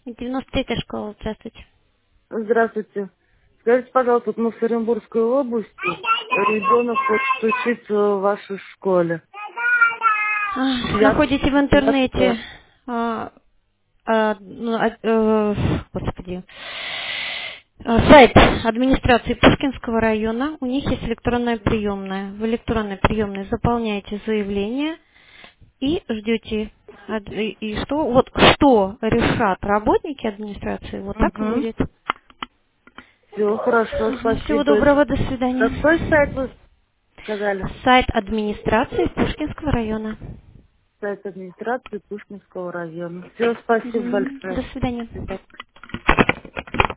93-я школа, здравствуйте. Здравствуйте. Скажите, пожалуйста, вот мы в Оренбургской области. Ребенок хочет учиться в вашей школе. Я, Находите в интернете, господи, сайт администрации Пушкинского района. У них есть электронная приемная. В электронной приемной заполняете заявление и ждете. И что? Вот что решат работники администрации, вот так и Угу. будет. Все хорошо, Всего спасибо. доброго, до свидания. Какой сайт вы сказали? Сайт администрации Пушкинского района. Сайт администрации Пушкинского района. Все, спасибо Мгм. До большое. свидания. До свидания.